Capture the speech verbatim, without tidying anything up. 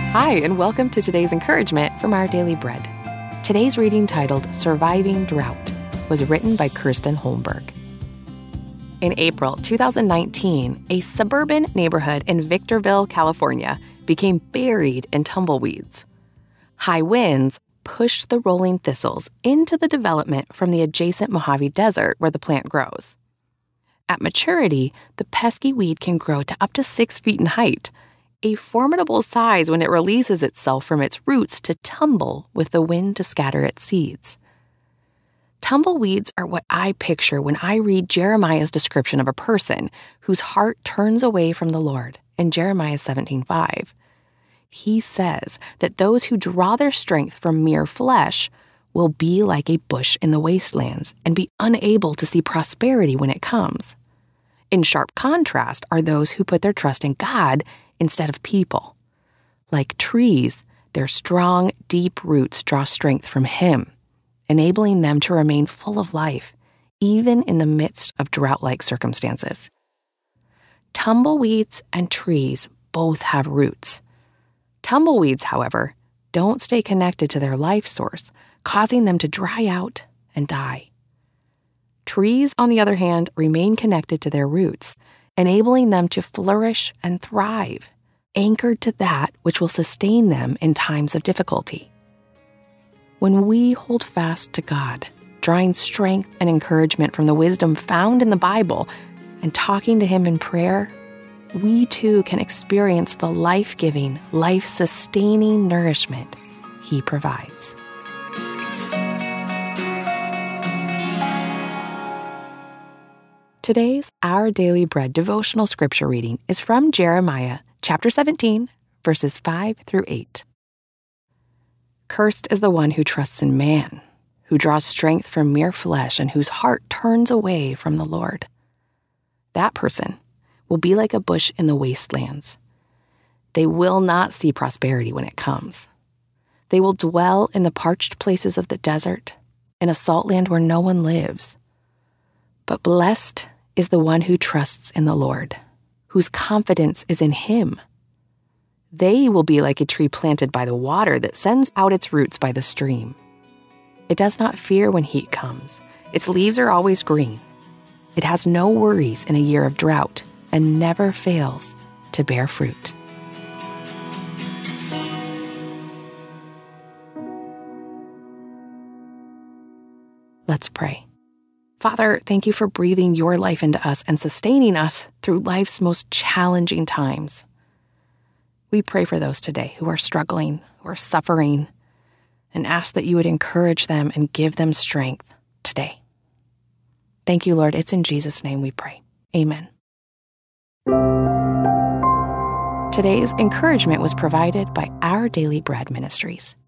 Hi, and welcome to today's encouragement from Our Daily Bread. Today's reading, titled Surviving Drought, was written by Kirsten Holmberg. In April two thousand nineteen, a suburban neighborhood in Victorville, California, became buried in tumbleweeds. High winds pushed the rolling thistles into the development from the adjacent Mojave Desert where the plant grows. At maturity, the pesky weed can grow to up to six feet in height, a formidable size when it releases itself from its roots to tumble with the wind to scatter its seeds. Tumbleweeds are what I picture when I read Jeremiah's description of a person whose heart turns away from the Lord in Jeremiah seventeen five. He says that those who draw their strength from mere flesh will be like a bush in the wastelands and be unable to see prosperity when it comes. In sharp contrast are those who put their trust in God instead of people. Like trees, their strong, deep roots draw strength from Him, enabling them to remain full of life, even in the midst of drought-like circumstances. Tumbleweeds and trees both have roots. Tumbleweeds, however, don't stay connected to their life source, causing them to dry out and die. Trees, on the other hand, remain connected to their roots, enabling them to flourish and thrive, anchored to that which will sustain them in times of difficulty. When we hold fast to God, drawing strength and encouragement from the wisdom found in the Bible and talking to Him in prayer, we too can experience the life-giving, life-sustaining nourishment He provides. Today's Our Daily Bread devotional scripture reading is from Jeremiah chapter seventeen, verses five through eight. Cursed is the one who trusts in man, who draws strength from mere flesh, and whose heart turns away from the Lord. That person will be like a bush in the wastelands. They will not see prosperity when it comes. They will dwell in the parched places of the desert, in a salt land where no one lives. But blessed is the one who trusts in the Lord, whose confidence is in Him. They will be like a tree planted by the water that sends out its roots by the stream. It does not fear when heat comes. Its leaves are always green. It has no worries in a year of drought and never fails to bear fruit. Let's pray. Father, thank you for breathing your life into us and sustaining us through life's most challenging times. We pray for those today who are struggling, who are suffering, and ask that you would encourage them and give them strength today. Thank you, Lord. It's in Jesus' name we pray. Amen. Today's encouragement was provided by Our Daily Bread Ministries.